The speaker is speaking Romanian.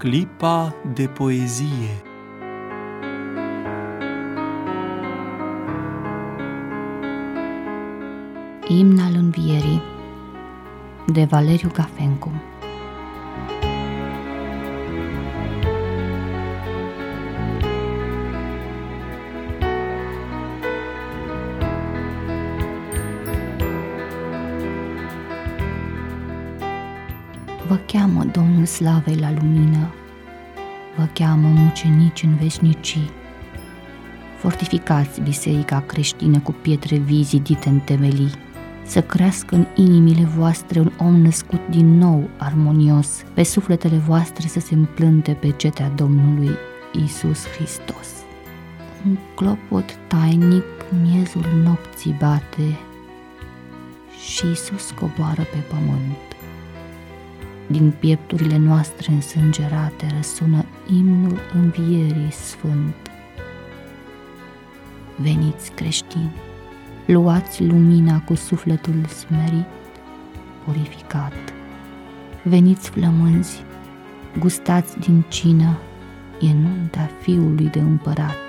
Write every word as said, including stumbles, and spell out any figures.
Clipa de poezie. Imn al Învierii de Valeriu Gafencu. Vă cheamă Domnul Slavei la lumină, vă cheamă mucenici în veșnicii. Fortificați biserica creștină cu pietre vii zidite în temelii, să crească în inimile voastre un om născut din nou armonios, pe sufletele voastre să se împlânte pe cetea Domnului Iisus Hristos. Un clopot tainic miezul nopții bate și Iisus coboară pe pământ. Din piepturile noastre însângerate răsună imnul învierii sfânt. Veniți, creștini, luați lumina cu sufletul smerit, purificat. Veniți, flămânzi, gustați din cină, e nunta Fiului de Împărat.